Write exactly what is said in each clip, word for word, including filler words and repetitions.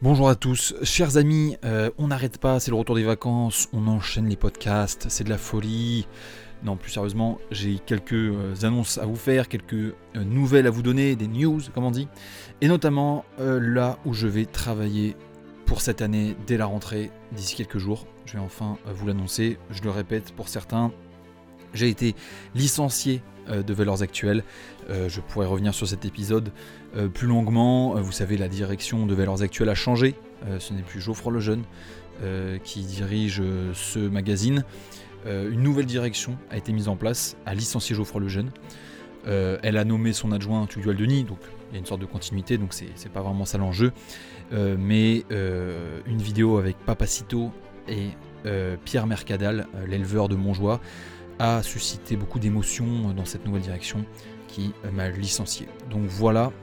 Bonjour à tous, chers amis, euh, on n'arrête pas, c'est le retour des vacances, on enchaîne les podcasts, c'est de la folie. Non, plus sérieusement, j'ai quelques euh, annonces à vous faire, quelques euh, nouvelles à vous donner, des news, comme on dit. Et notamment euh, là où je vais travailler pour cette année dès la rentrée, d'ici quelques jours. Je vais enfin euh, vous l'annoncer, je le répète pour certains. J'ai été licencié euh, de Valeurs Actuelles. Euh, je pourrais revenir sur cet épisode euh, plus longuement. Euh, vous savez, la direction de Valeurs Actuelles a changé. Euh, ce n'est plus Geoffroy Lejeune euh, qui dirige euh, ce magazine. Euh, une nouvelle direction a été mise en place, a licencié Geoffroy Lejeune. Euh, elle a nommé son adjoint Tugdual Denis, donc il y a une sorte de continuité, donc c'est, c'est pas vraiment ça l'enjeu. Euh, mais euh, une vidéo avec Papacito et euh, Pierre Mercadal, euh, l'éleveur de Montjoie, a suscité beaucoup d'émotions dans cette nouvelle direction qui m'a licencié. Donc voilà,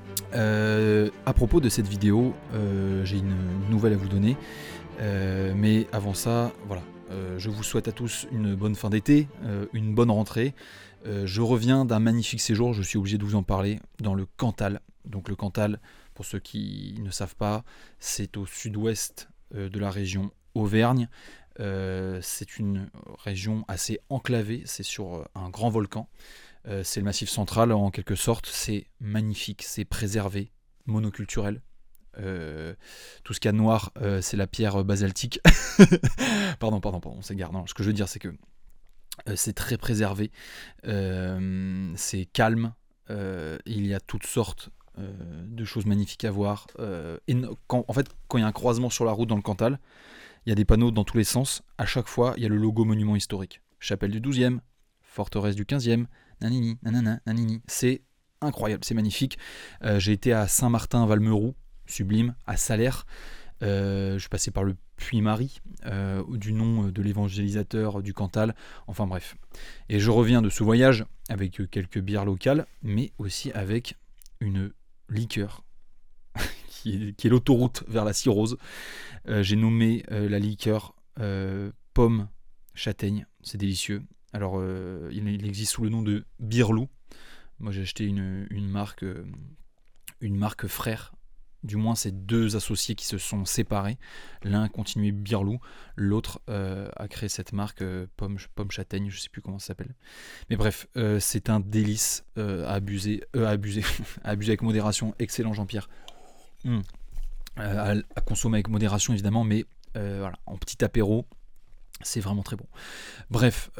euh, à propos de cette vidéo, euh, j'ai une, une nouvelle à vous donner, euh, mais avant ça, voilà, euh, je vous souhaite à tous une bonne fin d'été, euh, une bonne rentrée. Euh, je reviens d'un magnifique séjour, je suis obligé de vous en parler, dans le Cantal. Donc le Cantal, pour ceux qui ne savent pas, c'est au sud-ouest euh, de la région Auvergne. Euh, c'est une région assez enclavée, c'est sur un grand volcan, euh, c'est le Massif central en quelque sorte, c'est magnifique, c'est préservé, monoculturel. Euh, tout ce qu'il y a de noir, euh, c'est la pierre basaltique. pardon, pardon, pardon, on s'égare. Non, ce que je veux dire, c'est que euh, c'est très préservé, euh, c'est calme, euh, il y a toutes sortes euh, de choses magnifiques à voir. Euh, et quand, en fait, quand il y a un croisement sur la route dans le Cantal, il y a des panneaux dans tous les sens. À chaque fois, il y a le logo monument historique. Chapelle du douzième, forteresse du quinzième, nanini, nanana, nanini. C'est incroyable, c'est magnifique. Euh, j'ai été à Saint-Martin-Valmeroux, sublime, à Salers. Euh, je suis passé par le Puy-Marie, euh, du nom de l'évangélisateur du Cantal. Enfin bref. Et je reviens de ce voyage avec quelques bières locales, mais aussi avec une liqueur qui est, qui est l'autoroute vers la cirrhose. Euh, j'ai nommé euh, la liqueur euh, pomme châtaigne, c'est délicieux. Alors euh, il, il existe sous le nom de Birlou. Moi j'ai acheté une, une marque euh, une marque frère. Du moins c'est deux associés qui se sont séparés. L'un a continué Birlou, l'autre euh, a créé cette marque euh, pomme, pomme châtaigne, je sais plus comment ça s'appelle. Mais bref, euh, c'est un délice euh, à abuser, euh, à abuser, à abuser avec modération. Excellent Jean-Pierre. Mmh. Euh, à, à consommer avec modération évidemment, mais euh, voilà, en petit apéro, c'est vraiment très bon. Bref,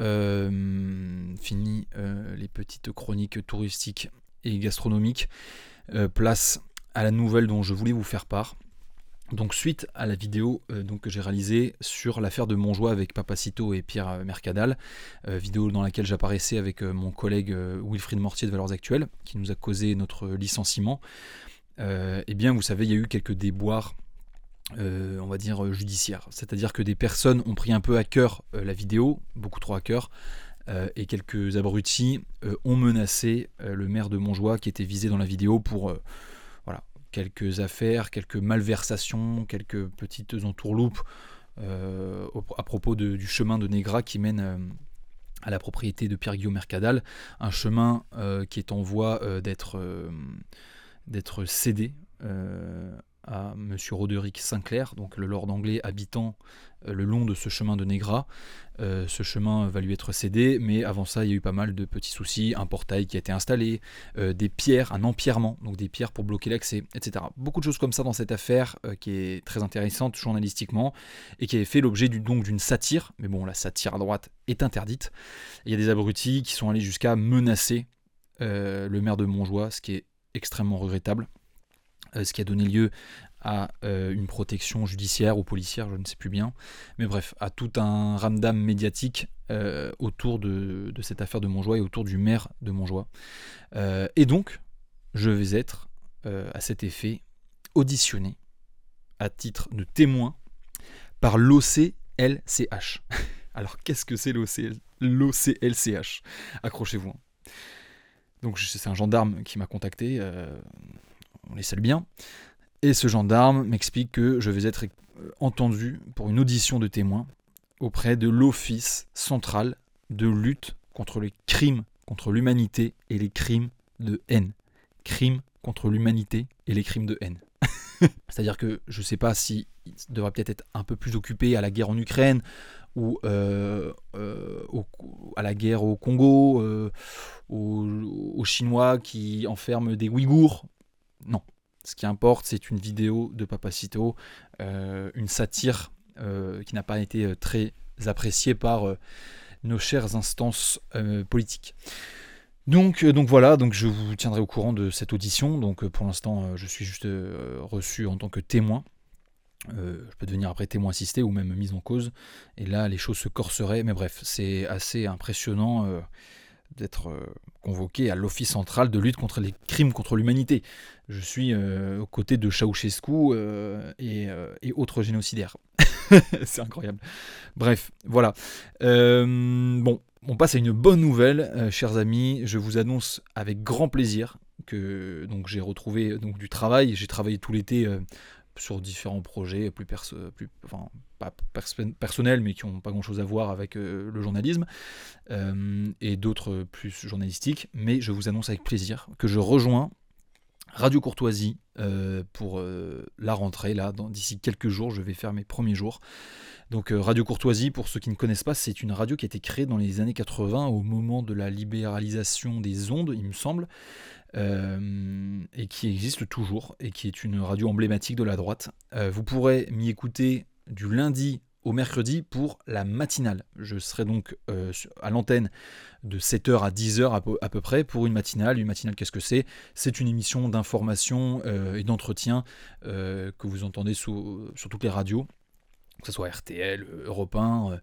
euh, fini euh, les petites chroniques touristiques et gastronomiques. Euh, place à la nouvelle dont je voulais vous faire part. Donc suite à la vidéo euh, donc, que j'ai réalisée sur l'affaire de Montjoie avec Papacito et Pierre Mercadal, euh, vidéo dans laquelle j'apparaissais avec euh, mon collègue euh, Wilfried Mortier de Valeurs Actuelles, qui nous a causé notre licenciement. Euh, eh bien, vous savez, il y a eu quelques déboires, euh, on va dire, judiciaires. C'est-à-dire que des personnes ont pris un peu à cœur euh, la vidéo, beaucoup trop à cœur, euh, et quelques abrutis euh, ont menacé euh, le maire de Montjoie qui était visé dans la vidéo pour euh, voilà, quelques affaires, quelques malversations, quelques petites entourloupes euh, à propos de, du chemin de Négras qui mène euh, à la propriété de Pierre-Guillaume Mercadal, un chemin euh, qui est en voie euh, d'être... Euh, d'être cédé euh, à M. Roderick Sinclair, donc le lord anglais habitant euh, le long de ce chemin de Négras. Euh, ce chemin va lui être cédé, mais avant ça, il y a eu pas mal de petits soucis, un portail qui a été installé, euh, des pierres, un empierrement, donc des pierres pour bloquer l'accès, et cetera. Beaucoup de choses comme ça dans cette affaire euh, qui est très intéressante journalistiquement et qui avait fait l'objet du, donc d'une satire, mais bon, la satire à droite est interdite. Il y a des abrutis qui sont allés jusqu'à menacer euh, le maire de Montjoie, ce qui est extrêmement regrettable, euh, ce qui a donné lieu à euh, une protection judiciaire ou policière, je ne sais plus bien, mais bref, à tout un ramdam médiatique euh, autour de, de cette affaire de Montjoie et autour du maire de Montjoie. Euh, et donc, je vais être, euh, à cet effet, auditionné à titre de témoin par l'O C L C H. Alors, qu'est-ce que c'est l'O C L C H ? Accrochez-vous. Donc c'est un gendarme qui m'a contacté, euh, on les salue bien, et ce gendarme m'explique que je vais être entendu pour une audition de témoin auprès de l'Office central de lutte contre les crimes contre l'humanité et les crimes de haine. Crimes contre l'humanité et les crimes de haine. C'est-à-dire que je ne sais pas s'il devrait peut-être être un peu plus occupé à la guerre en Ukraine ou euh, euh, au, à la guerre au Congo, euh, aux, aux Chinois qui enferment des Ouïghours. Non. Ce qui importe, c'est une vidéo de Papacito, euh, une satire euh, qui n'a pas été très appréciée par euh, nos chères instances euh, politiques. Donc, euh, donc voilà, donc je vous tiendrai au courant de cette audition. Donc euh, pour l'instant, euh, je suis juste euh, reçu en tant que témoin. Euh, je peux devenir après témoin assisté ou même mise en cause. Et là, les choses se corseraient. Mais bref, c'est assez impressionnant euh, d'être euh, convoqué à l'Office central de lutte contre les crimes contre l'humanité. Je suis euh, aux côtés de Ceausescu euh, et, euh, et autres génocidaires. C'est incroyable. Bref, voilà. Euh, bon, on passe à une bonne nouvelle, euh, chers amis. Je vous annonce avec grand plaisir que donc j'ai retrouvé donc du travail. J'ai travaillé tout l'été euh, sur différents projets, plus, perso- plus enfin, pas pers- personnels, mais qui n'ont pas grand-chose à voir avec euh, le journalisme, euh, et d'autres plus journalistiques. Mais je vous annonce avec plaisir que je rejoins Radio Courtoisie euh, pour euh, la rentrée. Là, dans, d'ici quelques jours, je vais faire mes premiers jours. Donc euh, Radio Courtoisie, pour ceux qui ne connaissent pas, c'est une radio qui a été créée dans les années quatre-vingts au moment de la libéralisation des ondes, il me semble, euh, et qui existe toujours, et qui est une radio emblématique de la droite. Euh, vous pourrez m'y écouter du lundi au mercredi pour la matinale. Je serai donc euh, à l'antenne de sept heures à dix heures à peu, à peu près pour une matinale. Une matinale, qu'est-ce que c'est ? C'est une émission d'information euh, et d'entretien euh, que vous entendez sous, sur toutes les radios, que ce soit R T L, Europe un,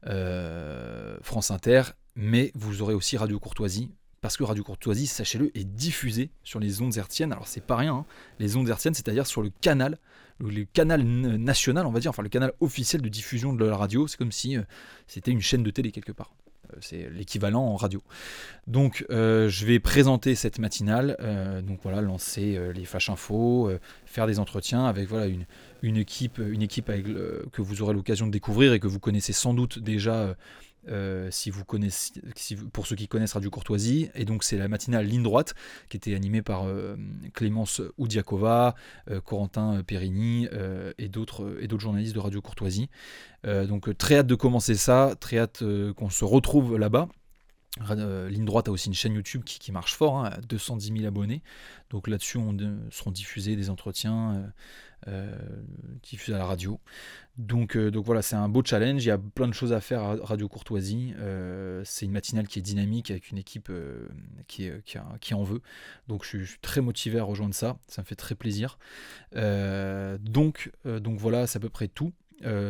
euh, France Inter, mais vous aurez aussi Radio Courtoisie, parce que Radio Courtoisie, sachez-le, est diffusée sur les ondes hertziennes. Alors c'est pas rien, hein. Les ondes hertziennes, c'est-à-dire sur le canal, le, le canal national, on va dire, enfin le canal officiel de diffusion de la radio. C'est comme si euh, c'était une chaîne de télé quelque part. Euh, c'est l'équivalent en radio. Donc euh, je vais présenter cette matinale, euh, donc voilà, lancer euh, les flash infos, euh, faire des entretiens avec voilà une, une équipe, une équipe avec le, que vous aurez l'occasion de découvrir et que vous connaissez sans doute déjà euh, euh, si vous connaissez, si, pour ceux qui connaissent Radio Courtoisie. Et donc c'est la matinale Ligne Droite qui était animée par euh, Clémence Oudiakova, euh, Corentin Périni euh, et d'autres et d'autres journalistes de Radio Courtoisie. Euh, donc très hâte de commencer ça, très hâte euh, qu'on se retrouve là-bas. Euh, Ligne Droite a aussi une chaîne YouTube qui, qui marche fort, hein, à deux cent dix mille abonnés. Donc là-dessus, on euh, seront diffusés des entretiens euh, euh, diffusés à la radio. Donc, euh, donc voilà, c'est un beau challenge. Il y a plein de choses à faire à Radio Courtoisie. Euh, c'est une matinale qui est dynamique avec une équipe euh, qui, est, qui, a, qui en veut. Donc je suis, je suis très motivé à rejoindre ça. Ça me fait très plaisir. Euh, donc, euh, donc voilà, c'est à peu près tout.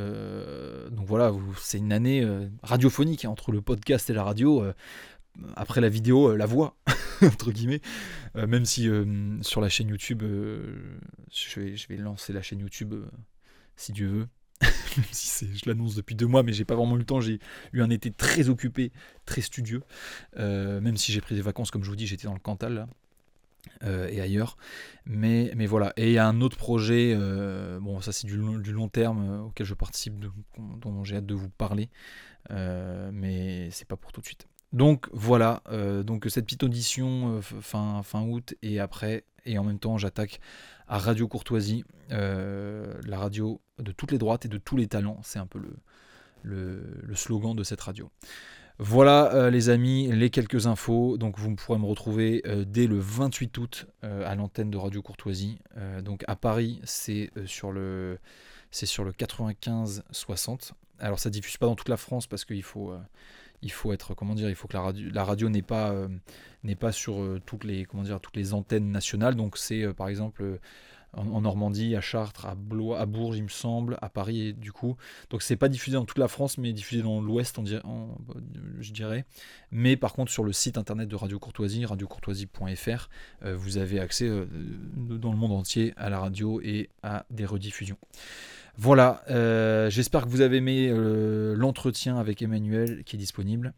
Euh, donc voilà, c'est une année euh, radiophonique, hein, entre le podcast et la radio. Euh, après la vidéo, euh, la voix, entre guillemets. Euh, même si euh, sur la chaîne YouTube, euh, je, vais, je vais lancer la chaîne YouTube euh, si Dieu veut. si c'est, je l'annonce depuis deux mois, mais j'ai pas vraiment eu le temps. J'ai eu un été très occupé, très studieux. Euh, même si j'ai pris des vacances, comme je vous dis, j'étais dans le Cantal là. Euh, et ailleurs, mais, mais voilà. Et il y a un autre projet, euh, bon ça c'est du, du long terme euh, auquel je participe, de, dont j'ai hâte de vous parler, euh, mais c'est pas pour tout de suite. Donc voilà, euh, donc cette petite audition euh, fin, fin août, et après, et en même temps j'attaque à Radio Courtoisie, euh, la radio de toutes les droites et de tous les talents. C'est un peu le, le, le slogan de cette radio. Voilà euh, les amis, les quelques infos. Donc vous pourrez me retrouver euh, dès le vingt-huit août euh, à l'antenne de Radio Courtoisie. Euh, donc à Paris, c'est euh, sur le c'est sur le quatre-vingt-quinze soixante. Alors ça diffuse pas dans toute la France parce qu'il faut euh, il faut être comment dire, il faut que la radio la radio n'est pas euh, n'est pas sur euh, toutes les comment dire toutes les antennes nationales. Donc c'est euh, par exemple euh, en Normandie, à Chartres, à Blois, à Bourges, il me semble, à Paris, du coup. Donc c'est pas diffusé dans toute la France, mais diffusé dans l'Ouest, on dirait, en, je dirais. Mais par contre, sur le site internet de Radio Courtoisie, radio courtoisie point f r, euh, vous avez accès euh, dans le monde entier à la radio et à des rediffusions. Voilà, euh, j'espère que vous avez aimé euh, l'entretien avec Emmanuel qui est disponible.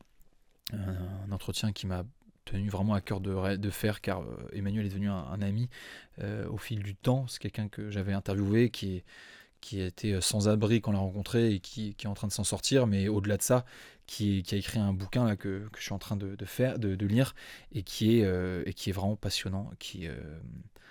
Un entretien qui m'a tenu vraiment à cœur de, de faire, car euh, Emmanuel est devenu un, un ami euh, au fil du temps. C'est quelqu'un que j'avais interviewé qui, est, qui était sans abri quand on l'a rencontré et qui, qui est en train de s'en sortir, mais au-delà de ça, qui, qui a écrit un bouquin là, que, que je suis en train de, de, faire, de, de lire, et qui, est, euh, et qui est vraiment passionnant, qui, euh,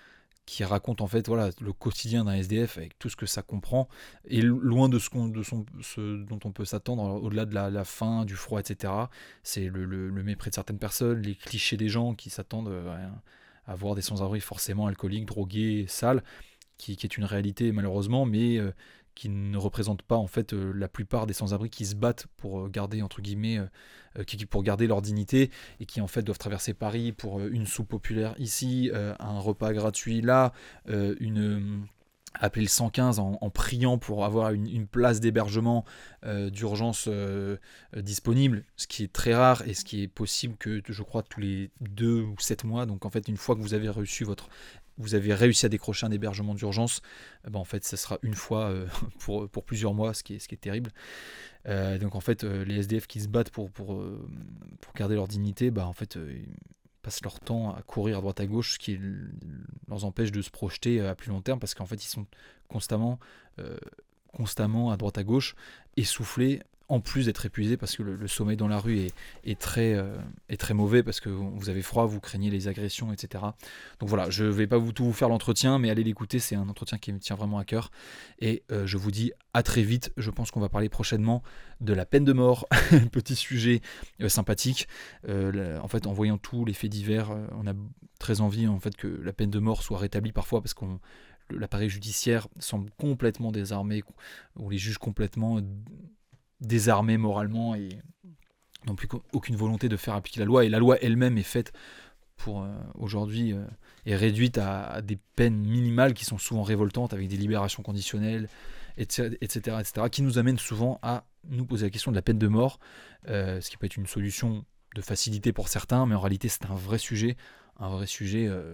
qui raconte en fait voilà, le quotidien d'un S D F avec tout ce que ça comprend, et loin de ce, qu'on, de son, ce dont on peut s'attendre, au-delà de la, la faim, du froid, et cetera. C'est le, le, le mépris de certaines personnes, les clichés des gens qui s'attendent à, à voir des sans-abri forcément alcooliques, drogués, sales, qui, qui est une réalité malheureusement, mais euh, qui ne représente pas en fait euh, la plupart des sans-abri qui se battent pour garder entre guillemets euh, qui, pour garder leur dignité, et qui en fait doivent traverser Paris pour euh, une soupe populaire ici, euh, un repas gratuit là, euh, une euh, appeler le cent quinze en, en priant pour avoir une, une place d'hébergement euh, d'urgence euh, euh, disponible, ce qui est très rare et ce qui est possible que je crois tous les deux ou sept mois. Donc en fait une fois que vous avez reçu votre vous avez réussi à décrocher un hébergement d'urgence, eh ben en fait, ça sera une fois euh, pour, pour plusieurs mois, ce qui est, ce qui est terrible. Euh, donc en fait, euh, les S D F qui se battent pour, pour, euh, pour garder leur dignité, bah, en fait, euh, ils passent leur temps à courir à droite à gauche, ce qui leur empêche de se projeter à plus long terme, parce qu'en fait, ils sont constamment, euh, constamment à droite à gauche, essoufflés, en plus d'être épuisés, parce que le, le sommeil dans la rue est, est, très, euh, est très mauvais, parce que vous avez froid, vous craignez les agressions, et cetera. Donc voilà, je ne vais pas vous tout vous faire l'entretien, mais allez l'écouter, c'est un entretien qui me tient vraiment à cœur. Et euh, je vous dis à très vite, je pense qu'on va parler prochainement de la peine de mort, petit sujet euh, sympathique. Euh, là, en fait, en voyant tous les faits divers, euh, on a très envie en fait, que la peine de mort soit rétablie parfois, parce qu'on l'appareil judiciaire semble complètement désarmé, ou les juges complètement désarmés moralement et n'ont plus aucune volonté de faire appliquer la loi, et la loi elle-même est faite pour euh, aujourd'hui euh, est réduite à, à des peines minimales qui sont souvent révoltantes, avec des libérations conditionnelles, et cetera, et cetera, et cetera, qui nous amènent souvent à nous poser la question de la peine de mort, euh, ce qui peut être une solution de facilité pour certains, mais en réalité c'est un vrai sujet, un vrai sujet euh,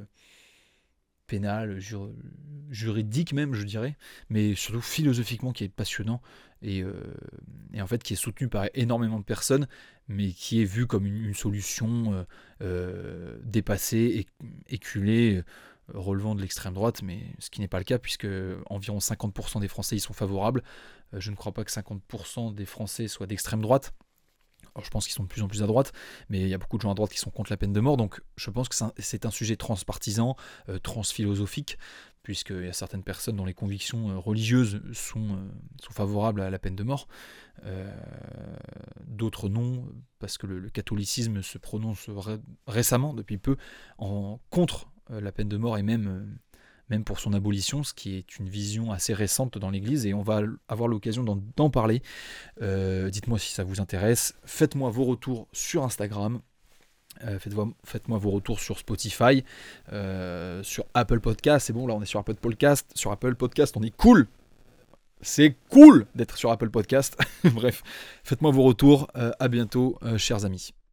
pénal, jur, juridique même, je dirais, mais surtout philosophiquement qui est passionnant, et, euh, et en fait qui est soutenu par énormément de personnes, mais qui est vu comme une, une solution euh, euh, dépassée, éculée, relevant de l'extrême droite, mais ce qui n'est pas le cas, puisque environ cinquante pour cent des Français y sont favorables. Euh, je ne crois pas que cinquante pour cent des Français soient d'extrême droite. Alors, je pense qu'ils sont de plus en plus à droite, mais il y a beaucoup de gens à droite qui sont contre la peine de mort, donc je pense que c'est un sujet transpartisan, euh, transphilosophique, puisqu'il y a certaines personnes dont les convictions euh, religieuses sont, euh, sont favorables à la peine de mort, euh, d'autres non, parce que le, le catholicisme se prononce ré- récemment, depuis peu, en, contre euh, la peine de mort, et même... Euh, même pour son abolition, ce qui est une vision assez récente dans l'Église, et on va avoir l'occasion d'en, d'en parler. Euh, dites-moi si ça vous intéresse, faites-moi vos retours sur Instagram, euh, faites-moi, faites-moi vos retours sur Spotify, euh, sur Apple Podcast, c'est bon, là on est sur Apple Podcast, sur Apple Podcast on est cool, c'est cool d'être sur Apple Podcast, bref, faites-moi vos retours, euh, à bientôt, euh, chers amis.